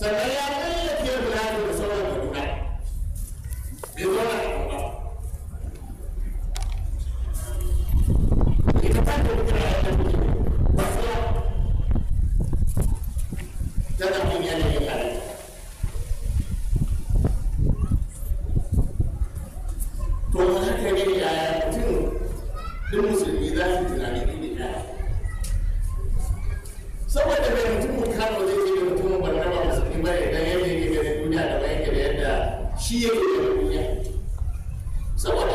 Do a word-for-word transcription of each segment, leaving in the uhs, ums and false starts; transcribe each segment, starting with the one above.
sannan ya bayyana ke guda da sauran da guda bai zo na ba ita ta da guda ya ta gudu ba su tana bin yanayin halitta to haka ne yaya mutum duk musulmi za su tunani ne da saboda mai mutumin kano zai ce da mutumin barna ba musulmi ba ne don yadda yake ganin duniya da bayan da yadda shi yake ganin duniya saboda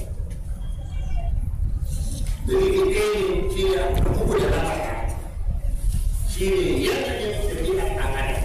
dalilin ɗaya ne shi ne a kurkuku da lafiya shi ne yadda yin tafiya a hada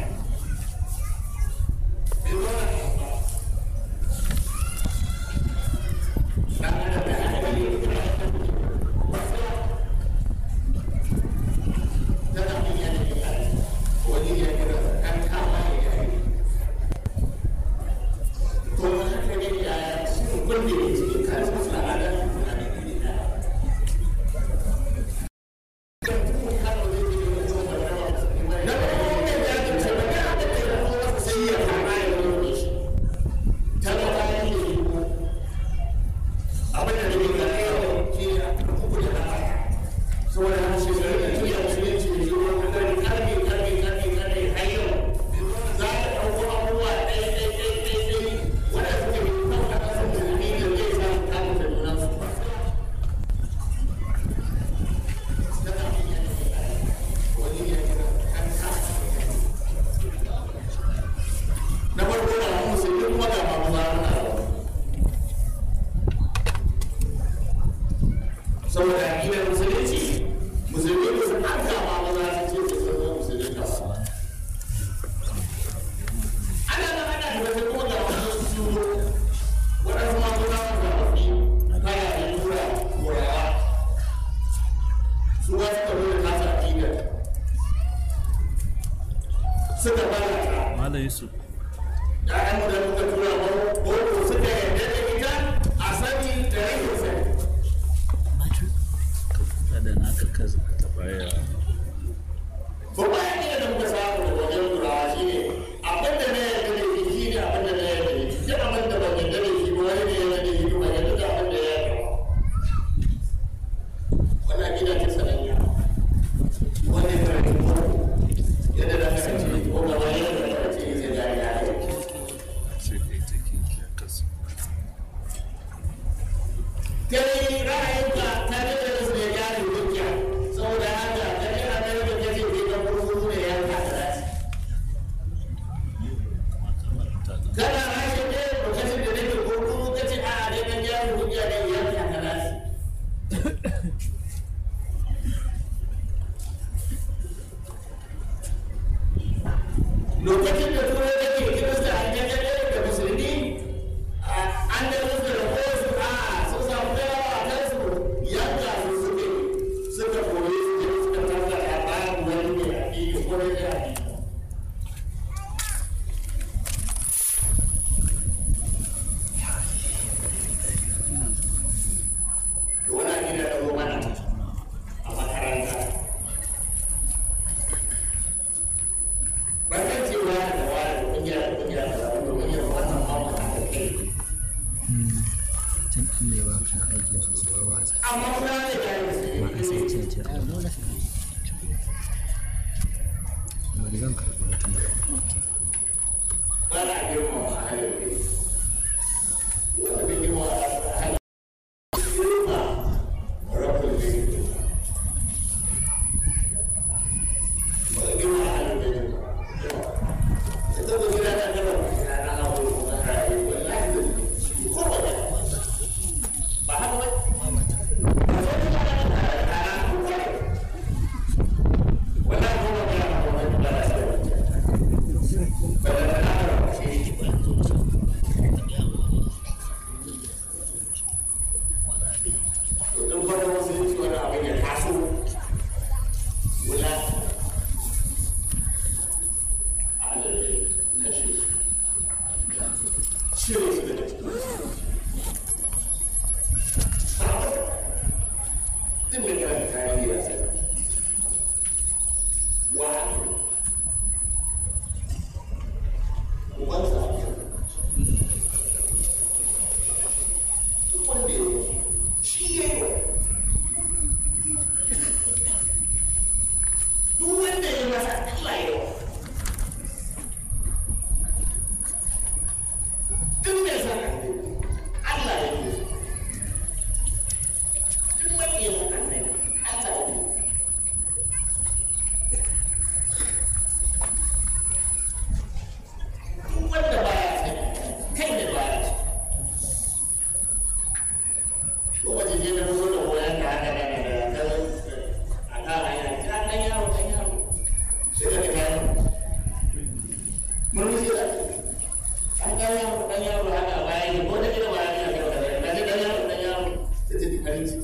ɗan yaro haka a baya ne ko da gida baya ne a gaba da ɗan ɗan yaro ɗan yaro sai ta ji farin ciki.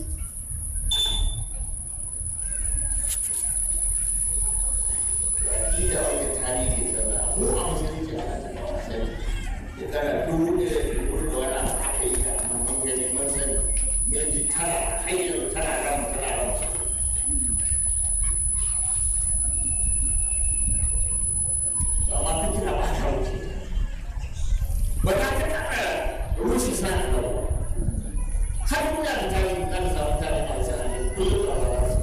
Aƙida wani tarihi sannan mu a musulunci ana tafiya sani shekara dubu ɗaya da dubu da wani abu aka yi ta amma mun gani mun sani mun ji tara hanyar tara ran tara ran. Amma fikira ba ta wuce ba ta ta taɓa rushe sa a gaba har kuna da tarihi kan samu tarihi a sa'ani kullum a gaba su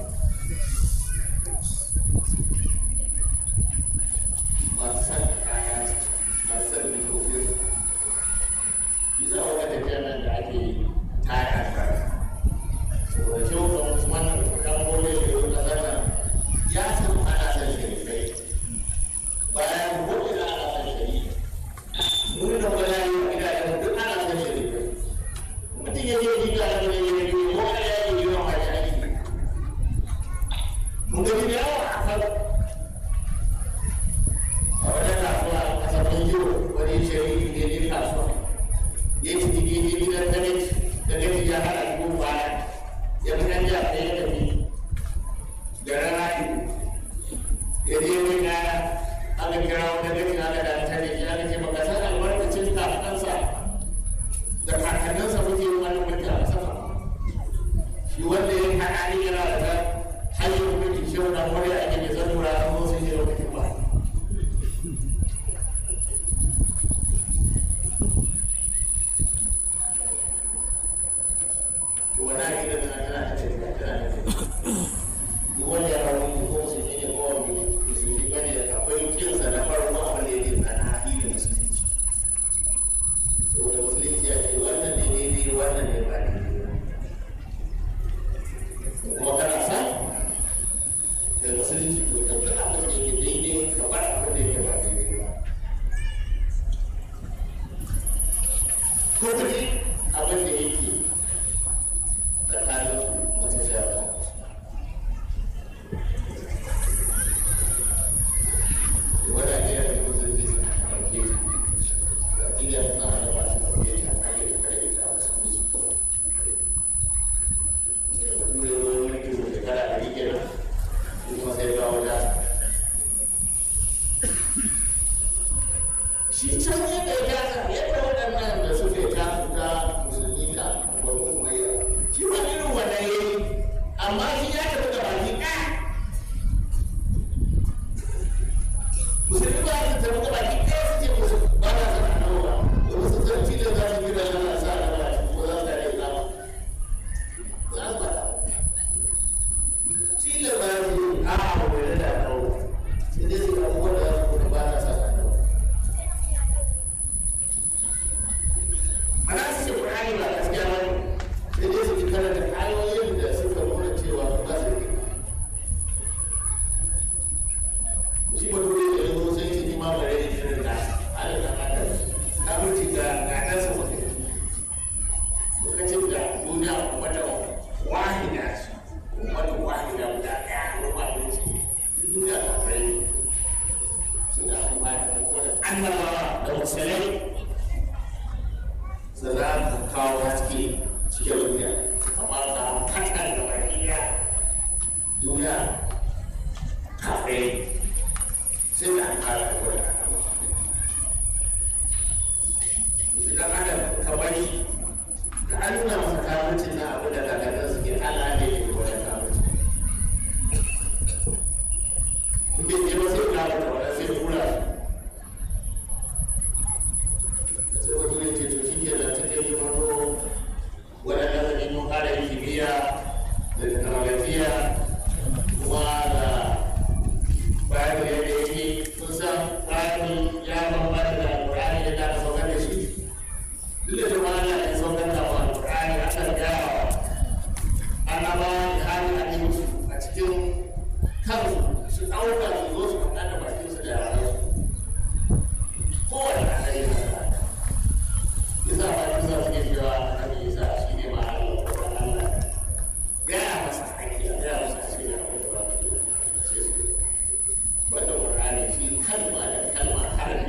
masu san kaya masu san mikofin bisa wata tafiya nan da ake taya a kara saboda shi wannan kan gole da yau ƙasar nan ya san ana san shirkai bayan ko ina ana san shari'a mun da wala yi ina da duk ana san shari'a mutum ya je gida da ne ya yi ko ya yi yi wa ya yi mun ga da yawa a kan a wani kasuwa a sabbin yiwu wani shari'a ne ne kasuwa ya ci jiki ne gidan da ne da ne ya hada ko baya ya fi nan ya kai da ni da rana ya je mai kaya aka kira wani gani aka da ta ne ya ce baka san albarkacin kakansa da kakanninsa muke yi wani mutu a sama shi wanda ya haɗa ni yana da hanyar mutu shi wanda wani ake mai zan lura a wasu yi lokacin ba wani ake da tana tana da tafiya tana da tafiya wani ya rawu ko su ne ne ko wani bane akwai kinsa na farko abin da yake tsana da musulunci saboda musulunci ya ce wannan ne daidai wannan ne ba daidai kuma kana san da musulunci to tabbatar abin da yake daidai ka bar abin da yake ba daidai ba ko kuma abin da yake tsakanin wata shafa wanda ne ya fi musulunci a ɗauke ta da iya suna da masu ɗauke ta a yi da kare ta wasu musu da ture wani wani kiwo da kara da rike nan kuma sai ba wata shi can yadda ya kasa yadda waɗannan da suke tasu ta musulmi da wani umayya shi ba irin wannan yayi amma shi ya tafi da baki ɗaya musulmi ba su tafi da baki ɗaya suke musu ba ta sana nawa da wasu zarci da za su gida yana sa da ba ko za su tare da za su bata cile ba su yi a abu mai da nawa sai dai su abubuwan da za su kuma ba ta sa da nawa ba za su ce ƙur'ani ba gaskiya ba sai dai su ji karanta ayoyin da suka nuna cewa ba su yi shi ba dole da yanzu sai ce ni ma bare da shirin da ala da adam na mutu ga ga dan sa mutu lokacin da duniya wata wahida wata wahida guda ɗaya ko ba da shi duniya ta fara suna kuma da annabawa da musulmai su za su kawo haske cikin duniya amma ka hakan da bakiya duniya kafai sai da an fara da wani idan adam ka bari ka an nuna masa kafircin na abu da kakadar suke ala ne ke wani kafircin in bai je ba sai kula da wani sai tura sai wata ne ce to shi ke da ta kai wato waɗanda zai mun ƙara yin kimiyya da teknolojiya kuma da bayan da yadda yake kun san bayan ya bambanta da alƙur'ani da ta saukar da shi duk da jama'a na yin saukar da alƙur'ani a kan gawa annabawa da hannun a cikin a cikin kansu su ɗauka su zo su faɗa da bakinsu da yaransu kowane ana yin haka isa ba kisa suke cewa annabi isa shi ne ma Allah ko Allah gaya masa haƙƙi a gaya masa shi ne abin da ba su sai su wanda Qur'ani shi kalma da kalma har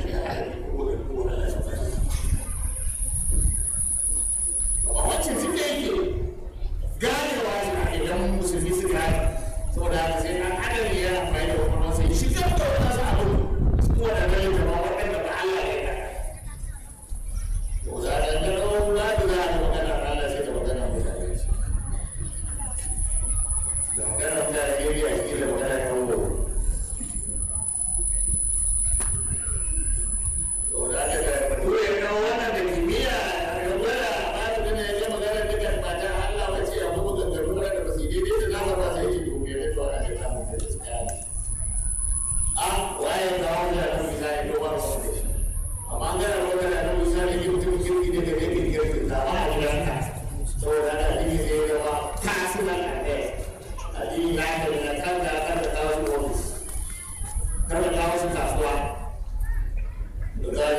da